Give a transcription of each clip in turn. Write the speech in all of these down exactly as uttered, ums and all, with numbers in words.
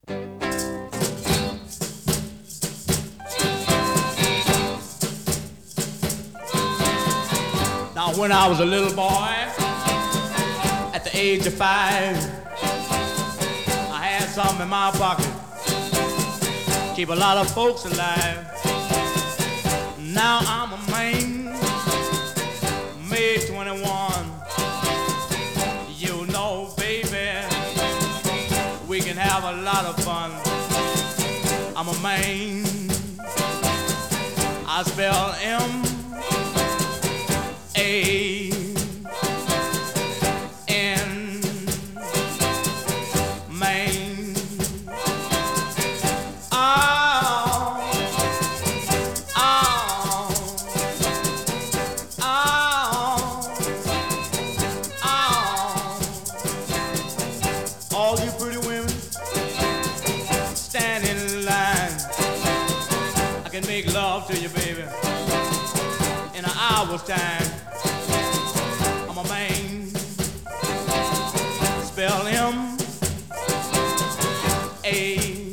Now when I was a little boy, at the age of five, I had something in my pocket, keep a lot of folks alive. Now I'm a man, May twenty-one. You know, baby, we can have a lot of fun. I'm a man, I spell M A N, man. Oh, oh, oh, oh. All you pretty women stand in line. I can make love to you, baby, in an hour's time. I'm a man, spell M A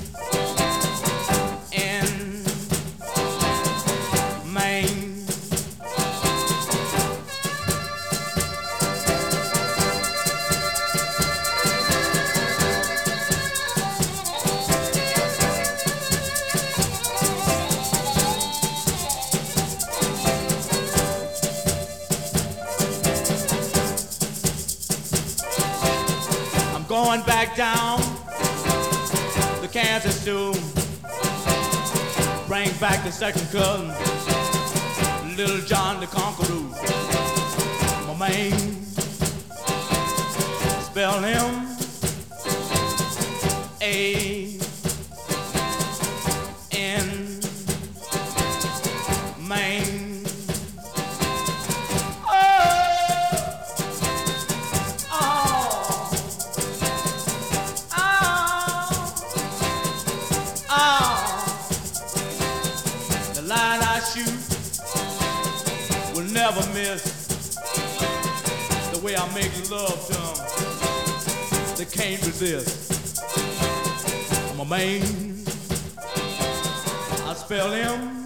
N, man. Going back down the Kansas soon, bring back the second cousin, Little John the Conqueror. My man, spell him A N, man. Line I shoot will never miss. The way I make love to them, they can't resist. I'm a man, I spell him